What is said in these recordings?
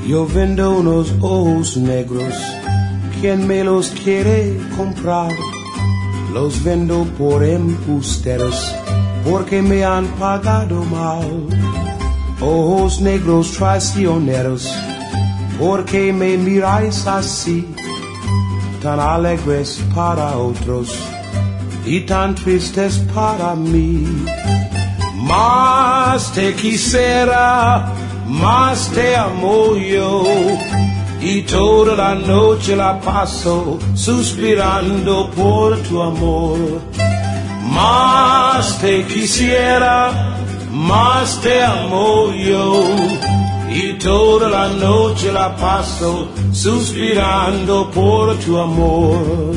Yo vendo unos ojos negros, ¿quién me los quiere comprar? Los vendo por embusteros, porque me han pagado mal. Ojos negros traicioneros, ¿por qué me miráis así? Tan alegres para otros y tan tristes para mí. Más te quisiera, más te amo yo, y toda la noche la paso suspirando por tu amor. Más te quisiera, más te amo yo, y toda la noche la paso suspirando por tu amor.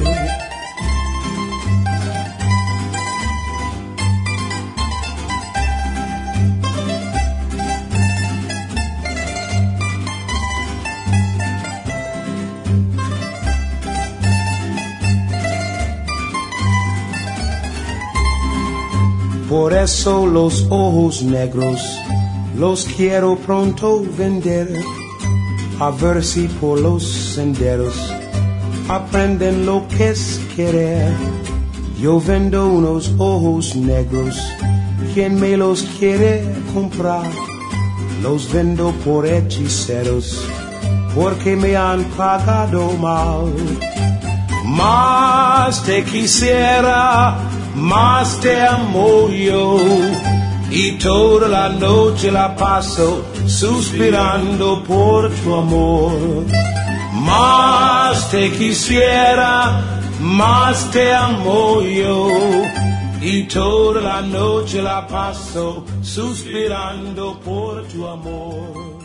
Por eso los ojos negros los quiero pronto vender, a ver si por los senderos aprenden lo que es querer. Yo vendo unos ojos negros, ¿quién me los quiere comprar? Los vendo por hechiceros, porque me han pagado mal. Más te quisiera, más te amo yo, y toda la noche la paso suspirando por tu amor. Más te quisiera, más te amo yo, y toda la noche la paso suspirando por tu amor.